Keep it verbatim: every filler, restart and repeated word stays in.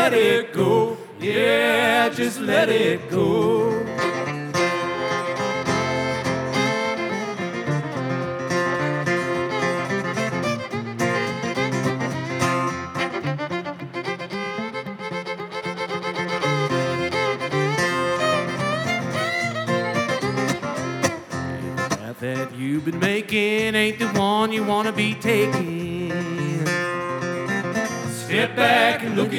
let it go. Yeah, just let it go. That you've been making ain't the one you want to be taking. Step back and look